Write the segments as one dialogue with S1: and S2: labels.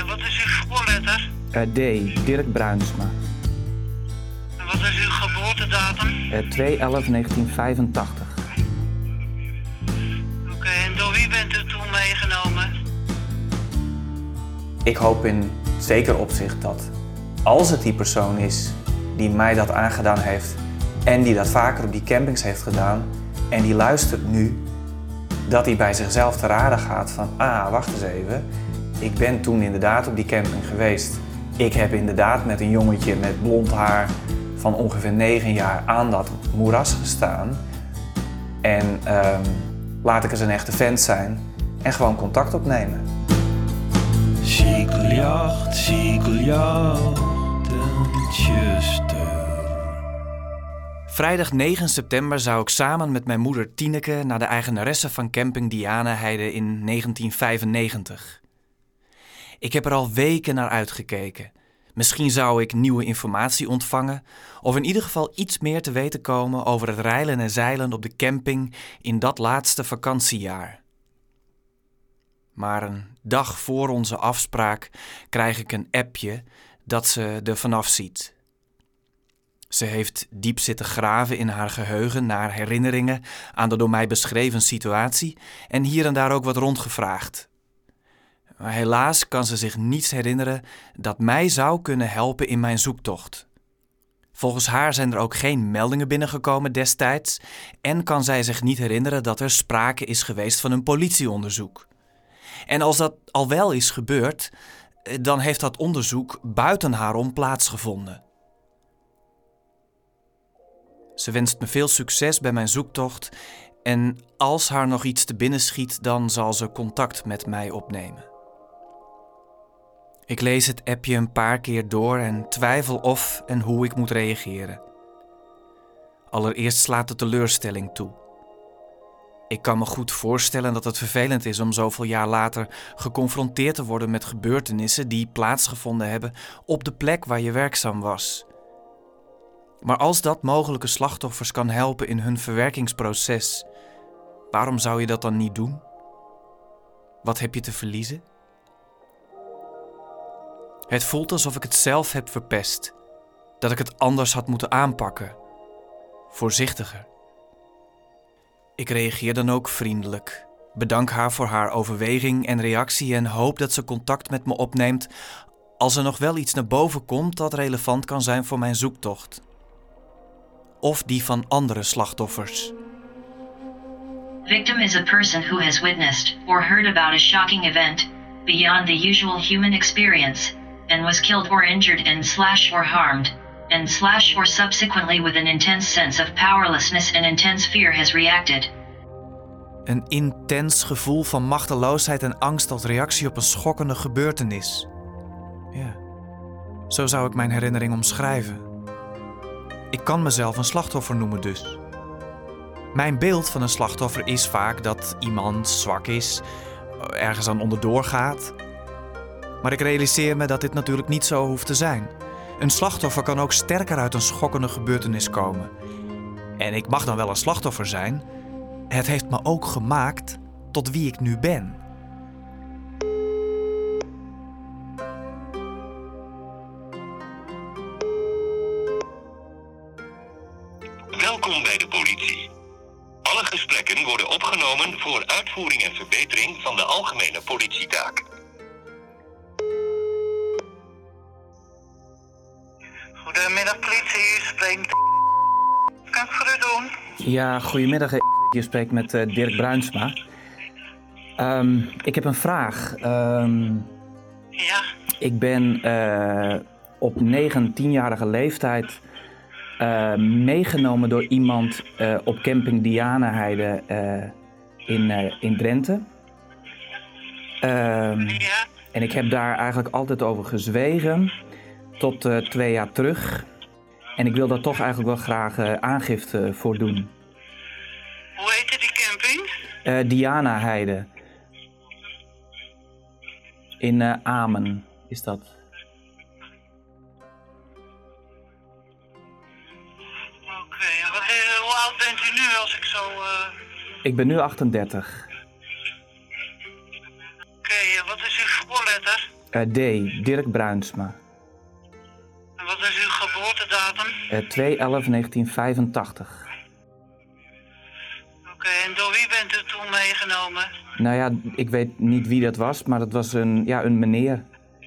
S1: wat is uw voorletter?
S2: D. Dirk Bruinsma.
S1: En wat is uw geboortedatum?
S2: 2/11/1985.
S1: Oké, en door wie bent u toen meegenomen?
S3: Ik hoop in zeker opzicht dat als het die persoon is die mij dat aangedaan heeft en die dat vaker op die campings heeft gedaan en die luistert nu, dat hij bij zichzelf te raden gaat van wacht eens even, ik ben toen inderdaad op die camping geweest. Ik heb inderdaad met een jongetje met blond haar van ongeveer 9 jaar aan dat moeras gestaan. En laat ik eens een echte vent zijn en gewoon contact opnemen.
S4: Ziegeljacht en tjuster.
S5: Vrijdag 9 september zou ik samen met mijn moeder Tineke naar de eigenaresse van camping Dianaheide in 1995. Ik heb er al weken naar uitgekeken. Misschien zou ik nieuwe informatie ontvangen of in ieder geval iets meer te weten komen over het reilen en zeilen op de camping in dat laatste vakantiejaar. Maar een dag voor onze afspraak krijg ik een appje dat ze er vanaf ziet. Ze heeft diep zitten graven in haar geheugen naar herinneringen aan de door mij beschreven situatie en hier en daar ook wat rondgevraagd. Maar helaas kan ze zich niets herinneren dat mij zou kunnen helpen in mijn zoektocht. Volgens haar zijn er ook geen meldingen binnengekomen destijds en kan zij zich niet herinneren dat er sprake is geweest van een politieonderzoek. En als dat al wel is gebeurd, dan heeft dat onderzoek buiten haar om plaatsgevonden. Ze wenst me veel succes bij mijn zoektocht en als haar nog iets te binnen schiet, dan zal ze contact met mij opnemen. Ik lees het appje een paar keer door en twijfel of en hoe ik moet reageren. Allereerst slaat de teleurstelling toe. Ik kan me goed voorstellen dat het vervelend is om zoveel jaar later geconfronteerd te worden met gebeurtenissen die plaatsgevonden hebben op de plek waar je werkzaam was. Maar als dat mogelijke slachtoffers kan helpen in hun verwerkingsproces, waarom zou je dat dan niet doen? Wat heb je te verliezen? Het voelt alsof ik het zelf heb verpest. Dat ik het anders had moeten aanpakken. Voorzichtiger. Ik reageer dan ook vriendelijk. Bedank haar voor haar overweging en reactie en hoop dat ze contact met me opneemt als er nog wel iets naar boven komt dat relevant kan zijn voor mijn zoektocht. Of die van andere slachtoffers.
S6: Victim is a person who has witnessed or heard about a shocking event beyond the usual human experience and was killed or injured and/or harmed and/or subsequently with an intense sense of powerlessness and intense fear has reacted.
S5: Een intens gevoel van machteloosheid en angst als reactie op een schokkende gebeurtenis. Ja, zo zou ik mijn herinnering omschrijven. Ik kan mezelf een slachtoffer noemen dus. Mijn beeld van een slachtoffer is vaak dat iemand zwak is, ergens aan onderdoor gaat. Maar ik realiseer me dat dit natuurlijk niet zo hoeft te zijn. Een slachtoffer kan ook sterker uit een schokkende gebeurtenis komen. En ik mag dan wel een slachtoffer zijn. Het heeft me ook gemaakt tot wie ik nu ben.
S7: Welkom bij de politie. Alle gesprekken worden opgenomen voor uitvoering en verbetering van de algemene politietaak.
S1: Goedemiddag politie, u spreekt. Kan ik voor u doen?
S2: Ja, goedemiddag. Je spreekt met Dirk Bruinsma. Ik heb een vraag.
S1: Ja,
S2: Ik ben op 19-jarige leeftijd meegenomen door iemand op camping Dianaheide in Drenthe.
S1: ja.
S2: En ik heb daar eigenlijk altijd over gezwegen tot 2 jaar terug. En ik wil daar toch eigenlijk wel graag aangifte voor doen.
S1: Hoe heette die camping?
S2: Dianaheide. In Amen is dat.
S1: Oké, en hoe oud bent u nu als ik zo...
S2: Ik ben nu 38.
S1: Oké, wat is uw voorletter?
S2: D. Dirk Bruinsma.
S1: En wat is uw geboortedatum?
S2: 2/11/1985.
S1: Oké, en door wie bent u toen meegenomen?
S2: Nou ja, ik weet niet wie dat was, maar dat was een meneer.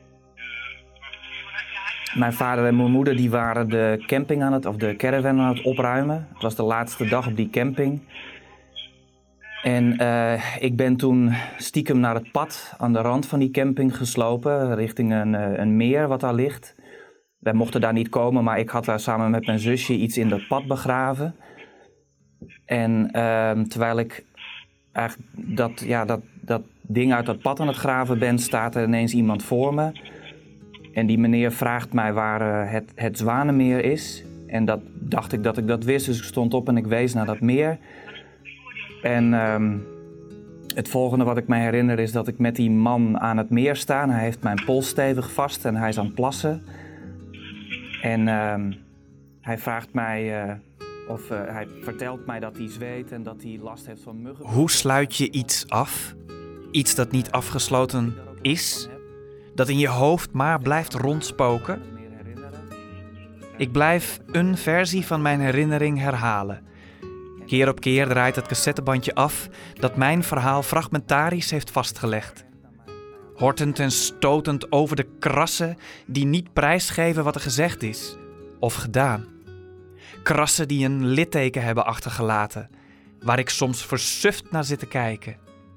S2: Mijn vader en mijn moeder die waren de camping of de caravan aan het opruimen. Het was de laatste dag op die camping. En ik ben toen stiekem naar het pad aan de rand van die camping geslopen, richting een meer wat daar ligt. Wij mochten daar niet komen, maar ik had daar samen met mijn zusje iets in dat pad begraven. En terwijl ik eigenlijk dat ding uit dat pad aan het graven ben, staat er ineens iemand voor me. En die meneer vraagt mij waar het Zwanenmeer is. En dat dacht ik dat ik dat wist, dus ik stond op en ik wees naar dat meer. En het volgende wat ik me herinner is dat ik met die man aan het meer sta. Hij heeft mijn pols stevig vast en hij is aan het plassen. En hij vraagt mij, hij vertelt mij dat hij zweet en dat hij last heeft van muggen.
S5: Hoe sluit je iets af? Iets dat niet afgesloten is? Dat in je hoofd maar blijft rondspoken? Ik blijf een versie van mijn herinnering herhalen. Keer op keer draait het cassettebandje af dat mijn verhaal fragmentarisch heeft vastgelegd. Hortend en stotend over de krassen die niet prijsgeven wat er gezegd is of gedaan. Krassen die een litteken hebben achtergelaten, waar ik soms versuft naar zit te kijken.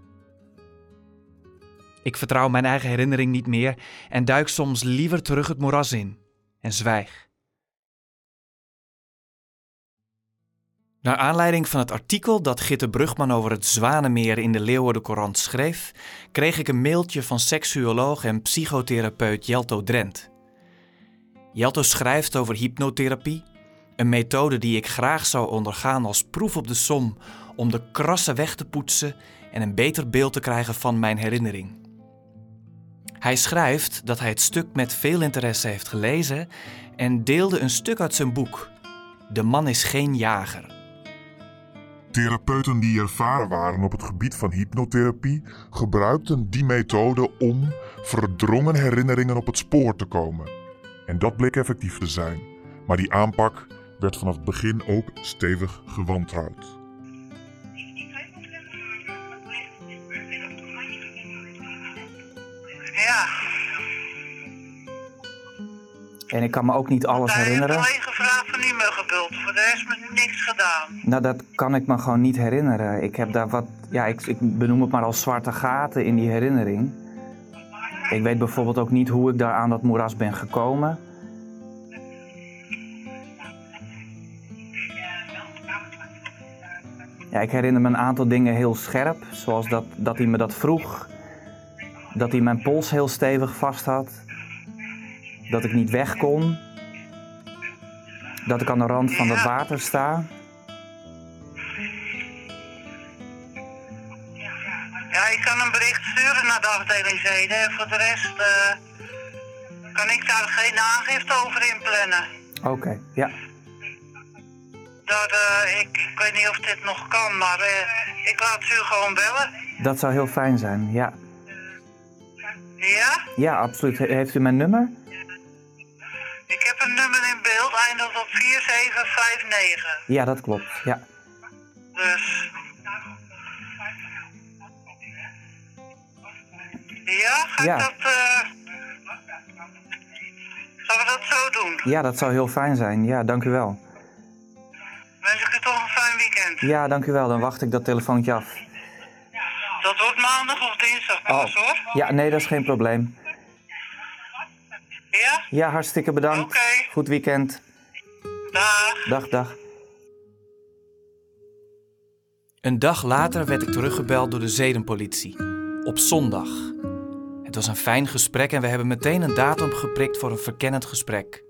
S5: Ik vertrouw mijn eigen herinnering niet meer en duik soms liever terug het moeras in en zwijg. Naar aanleiding van het artikel dat Gitte Brugman over het Zwanenmeer in de Leeuwarden Courant schreef, kreeg ik een mailtje van seksuoloog en psychotherapeut Jelto Drent. Jelto schrijft over hypnotherapie, een methode die ik graag zou ondergaan als proef op de som om de krassen weg te poetsen en een beter beeld te krijgen van mijn herinnering. Hij schrijft dat hij het stuk met veel interesse heeft gelezen en deelde een stuk uit zijn boek. De man is geen jager.
S8: Therapeuten die ervaren waren op het gebied van hypnotherapie gebruikten die methode om verdrongen herinneringen op het spoor te komen. En dat bleek effectief te zijn. Maar die aanpak werd vanaf het begin ook stevig gewantrouwd.
S1: Ja.
S2: En ik kan me ook niet alles herinneren.
S1: Hij heeft alleen gevraagd van die muggenbult. Voor de rest met niks gedaan.
S2: Nou, dat kan ik me gewoon niet herinneren. Ik heb daar wat, ik benoem het maar als zwarte gaten in die herinnering. Ik weet bijvoorbeeld ook niet hoe ik daar aan dat moeras ben gekomen. Ja, ik herinner me een aantal dingen heel scherp. Zoals dat hij me dat vroeg. Dat hij mijn pols heel stevig vast had. Dat ik niet weg kon. Dat ik aan de rand van het water sta.
S1: Ja, ik kan een bericht sturen naar de afdeling Zeden. En voor de rest kan ik daar geen aangifte over inplannen.
S2: Oké, ja.
S1: Ik weet niet of dit nog kan, maar ik laat u gewoon bellen.
S2: Dat zou heel fijn zijn, ja.
S1: Ja?
S2: Ja, absoluut. Heeft u mijn nummer?
S1: Ik heb een nummer in beeld, eindigt op 4759.
S2: Ja, dat klopt, ja.
S1: Dus... Ja, ga ik dat... Zullen we dat zo doen?
S2: Ja, dat zou heel fijn zijn. Ja, dank u wel.
S1: Wens ik u toch een fijn weekend.
S2: Ja, dank u wel. Dan wacht ik dat telefoontje af.
S1: Dat wordt maandag of dinsdag pas, hoor.
S2: Ja, nee, dat is geen probleem.
S1: Ja?
S2: Ja, hartstikke bedankt.
S1: Oké.
S2: Goed weekend.
S1: Dag.
S2: Dag, dag.
S5: Een dag later werd ik teruggebeld door de zedenpolitie. Op zondag. Het was een fijn gesprek en we hebben meteen een datum geprikt voor een verkennend gesprek.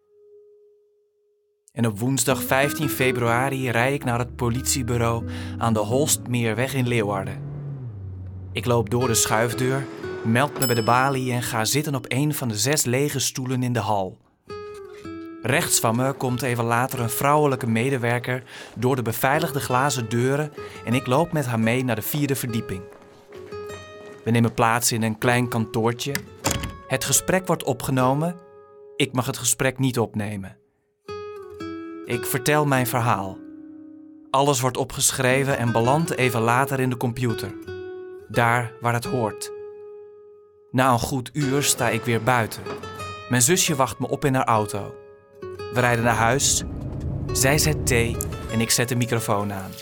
S5: En op woensdag 15 februari rijd ik naar het politiebureau aan de Holstmeerweg in Leeuwarden. Ik loop door de schuifdeur, meld me bij de balie en ga zitten op een van de 6 lege stoelen in de hal. Rechts van me komt even later een vrouwelijke medewerker door de beveiligde glazen deuren en ik loop met haar mee naar de 4e verdieping. We nemen plaats in een klein kantoortje Het gesprek wordt opgenomen. Ik mag het gesprek niet opnemen. Ik vertel mijn verhaal. Alles wordt opgeschreven en belandt even later in de computer. Daar waar het hoort. Na een goed uur sta ik weer buiten. Mijn zusje wacht me op in haar auto. We rijden naar huis. Zij zet thee en ik zet de microfoon aan.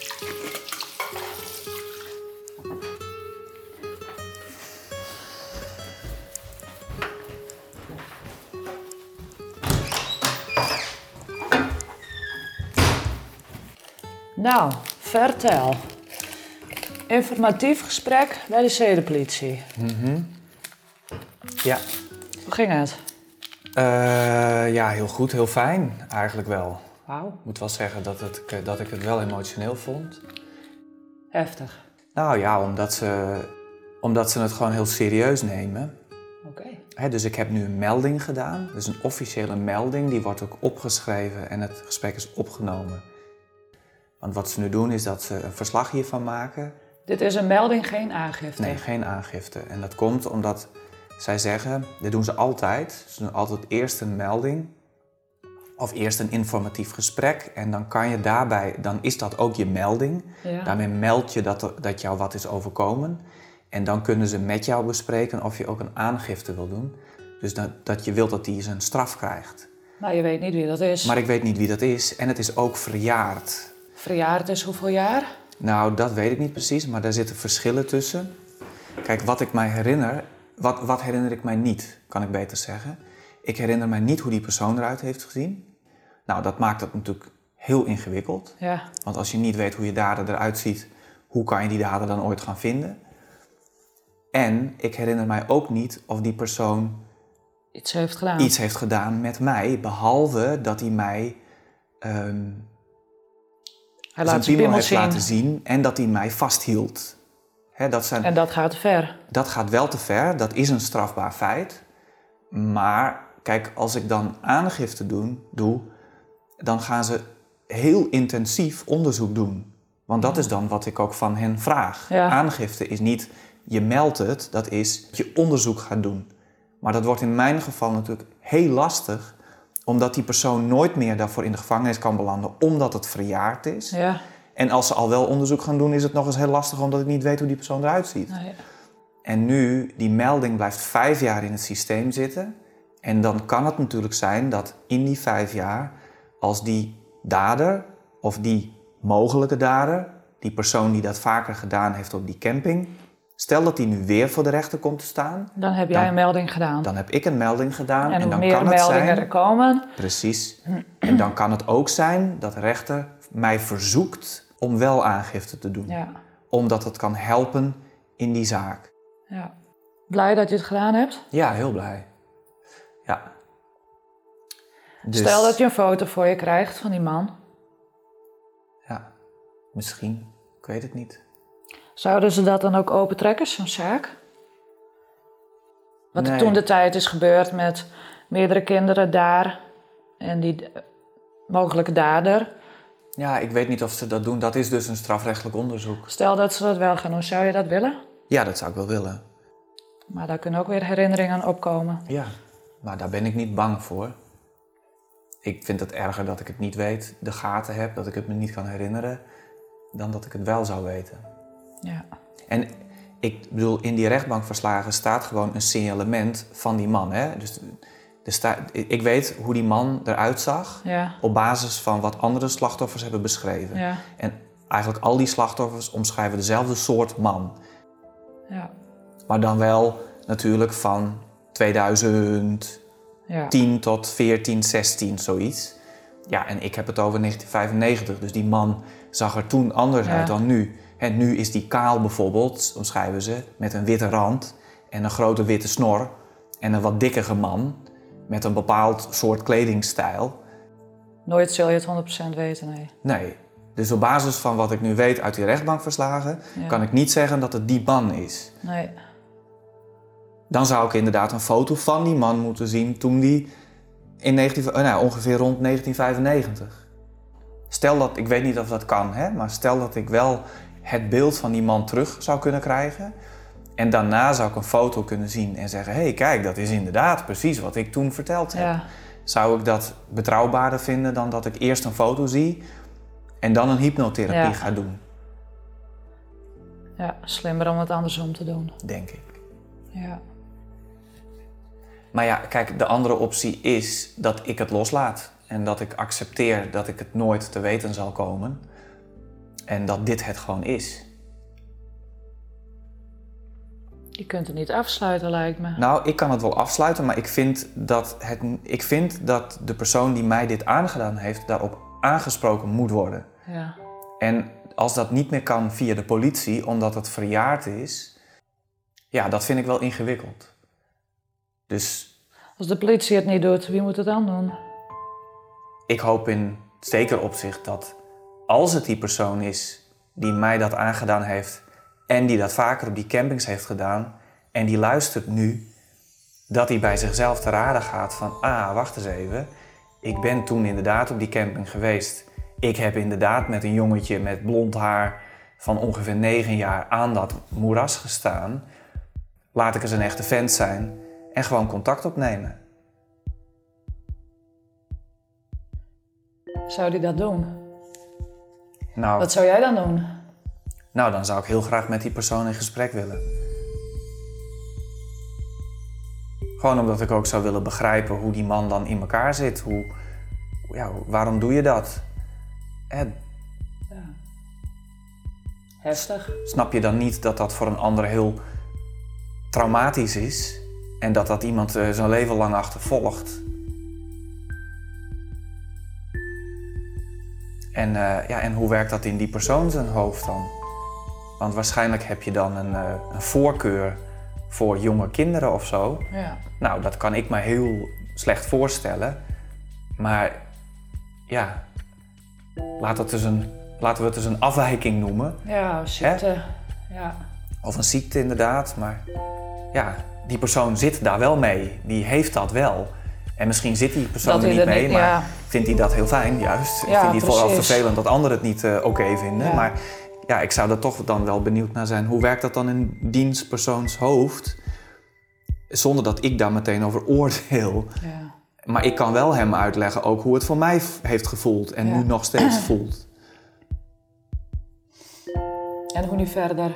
S9: Nou, vertel. Informatief gesprek bij de zedenpolitie.
S3: Ja.
S9: Hoe ging het?
S3: Ja, heel goed, heel fijn eigenlijk wel.
S9: Wauw.
S3: Ik moet wel zeggen dat ik het wel emotioneel vond.
S9: Heftig.
S3: Nou ja, omdat ze het gewoon heel serieus nemen.
S9: Oké.
S3: Dus ik heb nu een melding gedaan. Dus een officiële melding, die wordt ook opgeschreven en het gesprek is opgenomen. Want wat ze nu doen is dat ze een verslag hiervan maken.
S9: Dit is een melding, geen aangifte?
S3: Nee, geen aangifte. En dat komt omdat zij zeggen, dit doen ze altijd. Ze doen altijd eerst een melding of eerst een informatief gesprek. En dan kan je daarbij, dan is dat ook je melding.
S9: Ja.
S3: Daarmee meld je dat jou wat is overkomen. En dan kunnen ze met jou bespreken of je ook een aangifte wil doen. Dus dat je wilt dat die zijn straf krijgt.
S9: Maar je weet niet wie dat is.
S3: Maar ik weet niet wie dat is en het is ook verjaard.
S9: Verjaard is hoeveel jaar?
S3: Nou, dat weet ik niet precies, maar daar zitten verschillen tussen. Kijk, wat ik mij herinner, wat herinner ik mij niet, kan ik beter zeggen. Ik herinner mij niet hoe die persoon eruit heeft gezien. Nou, dat maakt het natuurlijk heel ingewikkeld.
S9: Ja.
S3: Want als je niet weet hoe je dader eruit ziet, hoe kan je die dader dan ooit gaan vinden? En ik herinner mij ook niet of die persoon
S9: Iets heeft gedaan.
S3: iets heeft gedaan met mij, behalve dat hij mij
S9: Hij
S3: zijn
S9: laat zijn
S3: piemel
S9: piemel
S3: heeft
S9: zien.
S3: laten zien en dat hij mij vasthield.
S9: En dat gaat te ver.
S3: Dat gaat wel te ver, dat is een strafbaar feit. Maar kijk, als ik dan aangifte doe, dan gaan ze heel intensief onderzoek doen. Want dat is dan wat ik ook van hen vraag.
S9: Ja.
S3: Aangifte is niet, je meldt het, dat is dat je onderzoek gaat doen. Maar dat wordt in mijn geval natuurlijk heel lastig, omdat die persoon nooit meer daarvoor in de gevangenis kan belanden, omdat het verjaard is.
S9: Ja.
S3: En als ze al wel onderzoek gaan doen, is het nog eens heel lastig, omdat ik niet weet hoe die persoon eruit ziet.
S9: Nee.
S3: En nu, die melding blijft 5 jaar in het systeem zitten. En dan kan het natuurlijk zijn dat in die 5 jaar, als die dader of die mogelijke dader, die persoon die dat vaker gedaan heeft op die camping, stel dat die nu weer voor de rechter komt te staan.
S9: Dan heb jij een melding gedaan.
S3: Dan heb ik een melding gedaan.
S9: En hoe
S3: dan
S9: meer
S3: kan het
S9: meldingen
S3: zijn,
S9: er komen...
S3: Precies. En dan kan het ook zijn dat de rechter mij verzoekt om wel aangifte te doen.
S9: Ja.
S3: Omdat het kan helpen in die zaak.
S9: Ja. Blij dat je het gedaan hebt?
S3: Ja, heel blij. Ja. Dus,
S9: Stel dat je een foto voor je krijgt van die man.
S3: Ja, misschien. Ik weet het niet.
S9: Zouden ze dat dan ook opentrekken, zo'n zaak? Wat er
S3: Nee.
S9: toen de tijd is gebeurd met meerdere kinderen daar en die mogelijke dader.
S3: Ja, ik weet niet of ze dat doen. Dat is dus een strafrechtelijk onderzoek.
S9: Stel dat ze dat wel gaan doen, zou je dat willen?
S3: Ja, dat zou ik wel willen.
S9: Maar daar kunnen ook weer herinneringen opkomen.
S3: Ja, maar daar ben ik niet bang voor. Ik vind het erger dat ik het niet weet, de gaten heb, dat ik het me niet kan herinneren, dan dat ik het wel zou weten.
S9: Ja.
S3: En ik bedoel, in die rechtbankverslagen staat gewoon een signalement van die man. Hè? Dus ik weet hoe die man eruit zag
S9: Ja.
S3: op basis van wat andere slachtoffers hebben beschreven.
S9: Ja.
S3: En eigenlijk al die slachtoffers omschrijven dezelfde soort man.
S9: Ja.
S3: Maar dan wel natuurlijk van 2010
S9: Ja.
S3: tot 14, 16, zoiets. Ja, en ik heb het over 1995, dus die man zag er toen anders
S9: Ja.
S3: uit dan nu. En nu is die kaal bijvoorbeeld, omschrijven ze, met een witte rand en een grote witte snor. En een wat dikkere man met een bepaald soort kledingstijl.
S9: Nooit zul je het 100% weten, nee.
S3: Nee, dus op basis van wat ik nu weet uit die rechtbankverslagen,
S9: Ja.
S3: kan ik niet zeggen dat het die man is.
S9: Nee.
S3: Dan zou ik inderdaad een foto van die man moeten zien toen die in ongeveer rond 1995. Stel dat, ik weet niet of dat kan, hè, maar stel dat ik wel het beeld van die man terug zou kunnen krijgen. En daarna zou ik een foto kunnen zien en zeggen... hé, kijk, dat is inderdaad precies wat ik toen verteld heb.
S9: Ja.
S3: Zou ik dat betrouwbaarder vinden dan dat ik eerst een foto zie... en dan een hypnotherapie ga doen?
S9: Ja, slimmer om het andersom te doen.
S3: Denk ik.
S9: Ja.
S3: Maar ja, kijk, de andere optie is dat ik het loslaat. En dat ik accepteer dat ik het nooit te weten zal komen. En dat dit het gewoon is.
S9: Je kunt het niet afsluiten, lijkt me.
S3: Nou, ik kan het wel afsluiten, maar ik vind dat de persoon die mij dit aangedaan heeft... daarop aangesproken moet worden.
S9: Ja.
S3: En als dat niet meer kan via de politie, omdat het verjaard is... ja, dat vind ik wel ingewikkeld. Dus...
S9: Als de politie het niet doet, wie moet het dan doen?
S3: Ik hoop in zeker opzicht dat als het die persoon is die mij dat aangedaan heeft... en die dat vaker op die campings heeft gedaan... en die luistert nu, dat hij bij zichzelf te raden gaat van... wacht eens even, ik ben toen inderdaad op die camping geweest. Ik heb inderdaad met een jongetje met blond haar van ongeveer 9 jaar aan dat moeras gestaan. Laat ik eens een echte vent zijn en gewoon contact opnemen.
S9: Zou die dat doen?
S3: Nou,
S9: Wat zou jij dan doen?
S3: Nou, dan zou ik heel graag met die persoon in gesprek willen. Gewoon omdat ik ook zou willen begrijpen hoe die man dan in elkaar zit. Waarom doe je dat?
S9: Ja. Heftig.
S3: Snap je dan niet dat dat voor een ander heel traumatisch is? En dat iemand zijn leven lang achtervolgt? En hoe werkt dat in die persoon zijn hoofd dan? Want waarschijnlijk heb je dan een voorkeur voor jonge kinderen of zo.
S9: Ja.
S3: Nou, dat kan ik me heel slecht voorstellen. Maar ja, laten we het dus een afwijking noemen.
S9: Ja, ziekte. Ja.
S3: Of een ziekte inderdaad, maar ja, die persoon zit daar wel mee. Die heeft dat wel. En misschien zit die persoon er niet mee, maar vindt hij dat heel fijn juist.
S9: Ja,
S3: vindt hij vooral vervelend dat anderen het niet oké vinden.
S9: Ja.
S3: Maar ja, ik zou er toch dan wel benieuwd naar zijn. Hoe werkt dat dan in diens persoons hoofd? Zonder dat ik daar meteen over oordeel.
S9: Ja.
S3: Maar ik kan wel hem uitleggen ook hoe het voor mij heeft gevoeld en nu nog steeds voelt.
S9: En hoe nu verder?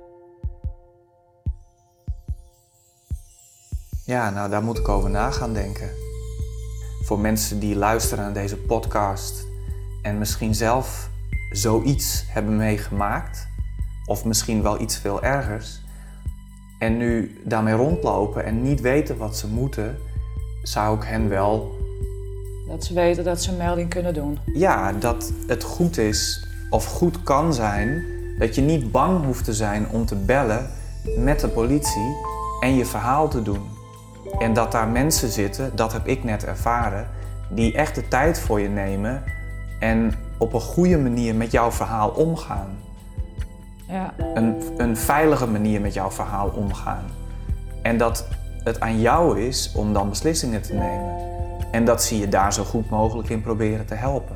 S3: Ja, nou daar moet ik over na gaan denken. Voor mensen die luisteren naar deze podcast en misschien zelf zoiets hebben meegemaakt, of misschien wel iets veel ergers, en nu daarmee rondlopen en niet weten wat ze moeten, zou ik hen wel...
S9: Dat ze weten dat ze een melding kunnen doen.
S3: Ja, dat het goed is of goed kan zijn dat je niet bang hoeft te zijn om te bellen met de politie en je verhaal te doen. En dat daar mensen zitten, dat heb ik net ervaren, die echt de tijd voor je nemen en op een goede manier met jouw verhaal omgaan.
S9: Ja.
S3: Een veilige manier met jouw verhaal omgaan. En dat het aan jou is om dan beslissingen te nemen. En dat zie je daar zo goed mogelijk in proberen te helpen.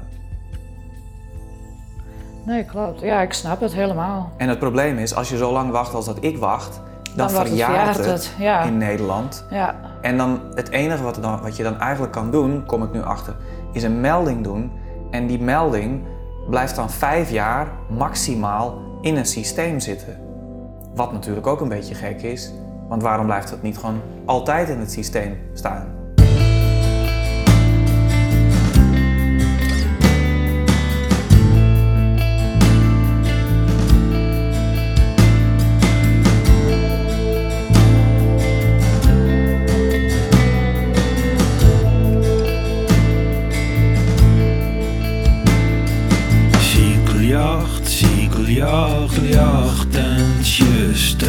S9: Nee, klopt. Ja, ik snap het helemaal.
S3: En het probleem is, als je zo lang wacht als dat ik wacht, dan verjaart het in Nederland.
S9: Ja.
S3: En dan het enige wat je dan eigenlijk kan doen, kom ik nu achter, is een melding doen. En die melding blijft dan 5 jaar maximaal in een systeem zitten. Wat natuurlijk ook een beetje gek is, want waarom blijft het niet gewoon altijd in het systeem staan?
S4: Jacht en tjuster.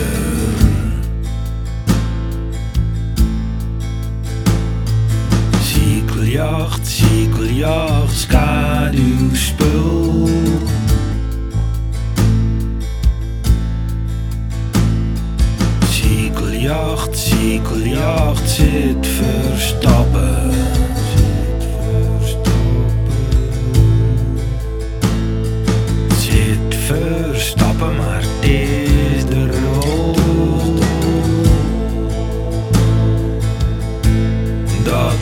S4: Ziekeljacht, schaduwspul. Ziekeljacht, zit verstappen. Verstappen, maar het is de rood.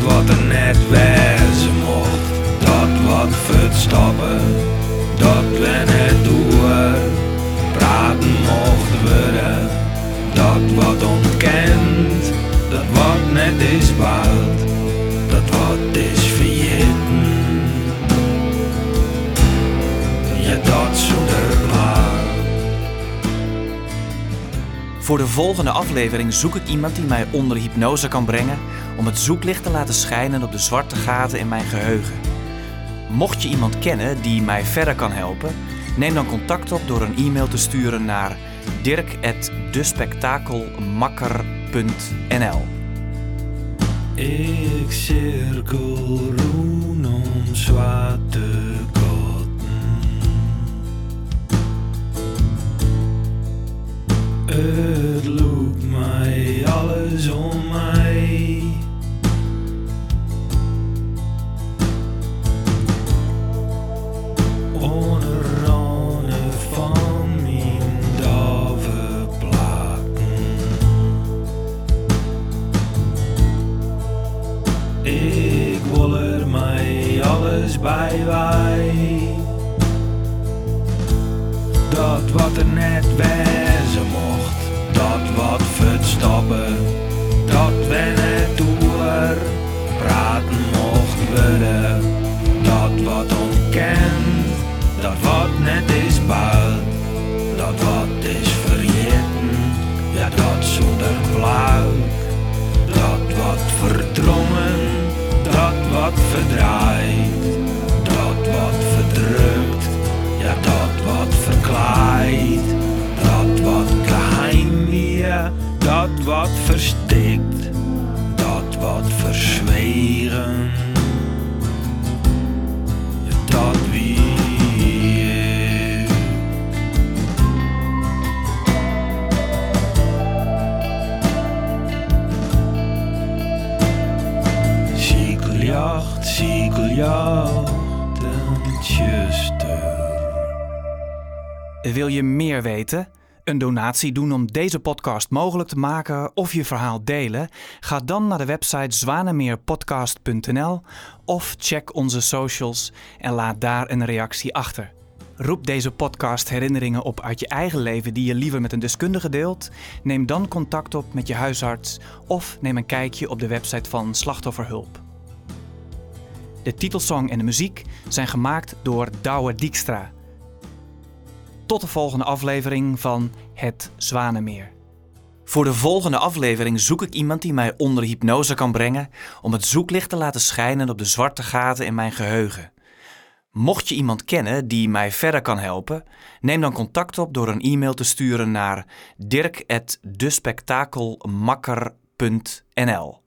S4: wat er net wezen mocht. Dat wat verstappen, dat we net door praten mocht worden. Dat wat ontkent, dat wat net is bouwd, dat wat is vergeten. Ja, dat zonder klaar.
S5: Voor de volgende aflevering zoek ik iemand die mij onder hypnose kan brengen om het zoeklicht te laten schijnen op de zwarte gaten in mijn geheugen. Mocht je iemand kennen die mij verder kan helpen, neem dan contact op door een e-mail te sturen naar dirk@despektakelmakker.nl.
S4: Ik cirkel roen om zwarte gaten. Het loopt mij alles om mij. Onderranden van mijn dove platen. Ik wil er mij alles bij wij. Dat wat er net wezen mocht, dat wat verstappen, dat we net door praten mocht worden. Dat wat ontkent, dat wat net is bouwd, dat wat is vergeten. Ja, dat zonder blauw, dat wat verdrongen, dat wat verdraait, dat wat verdrukt, ja, dat wat verkleidt, dat wat geheim weer, dat wat verstikt, dat wat verzwegen, ja, dat wie. Ziegeljacht en tjuster.
S5: Wil je meer weten? Een donatie doen om deze podcast mogelijk te maken of je verhaal delen? Ga dan naar de website zwanemeerpodcast.nl of check onze socials en laat daar een reactie achter. Roep deze podcast herinneringen op uit je eigen leven die je liever met een deskundige deelt? Neem dan contact op met je huisarts of neem een kijkje op de website van Slachtofferhulp. De titelsong en de muziek zijn gemaakt door Douwe Dijkstra. Tot de volgende aflevering van Het Zwanemeer. Voor de volgende aflevering zoek ik iemand die mij onder hypnose kan brengen om het zoeklicht te laten schijnen op de zwarte gaten in mijn geheugen. Mocht je iemand kennen die mij verder kan helpen, neem dan contact op door een e-mail te sturen naar dirk@despektakelmakker.nl.